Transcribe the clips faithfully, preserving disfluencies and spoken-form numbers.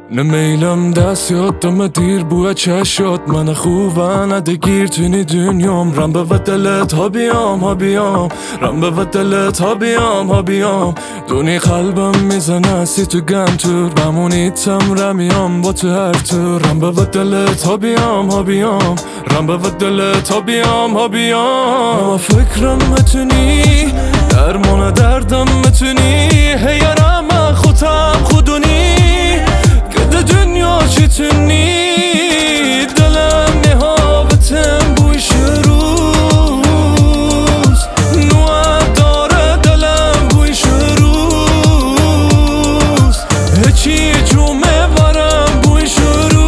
نمیلم دست یادم دیر بوه چشات من خوبه ندگیر تونی دنیام رم به و دلت ها بیام ها بیام رم به و دلت ها بیام ها بیام دونی قلبم میزنه سی تو گنتور بمونیتم رمیام با تو هر طور رم به و دلت ها بیام ها بیام رم به و دلت ها بیام ها بیام ما فکرم متونی درمان دردم متونی هیارم خودم خودونی دنیا چتونی دلم نهابتم بویش روز نوع داره دلم بویش روز هچی جومه برم بویش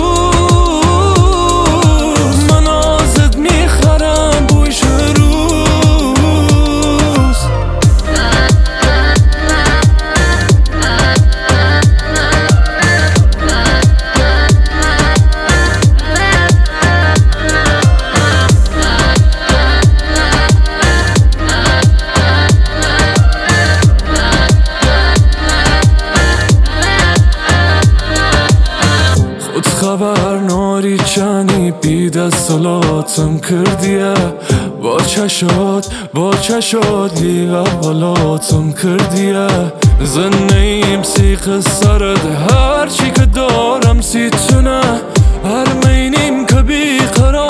روز من آزد میخرم بویش روز خبر ناری چنی بید از صلاتم کردیه با چشات با چشات لیغ اولاتم کردیه زنیم سیخ سرد هرچی که دارم سی تونه هر مینیم که بی قرار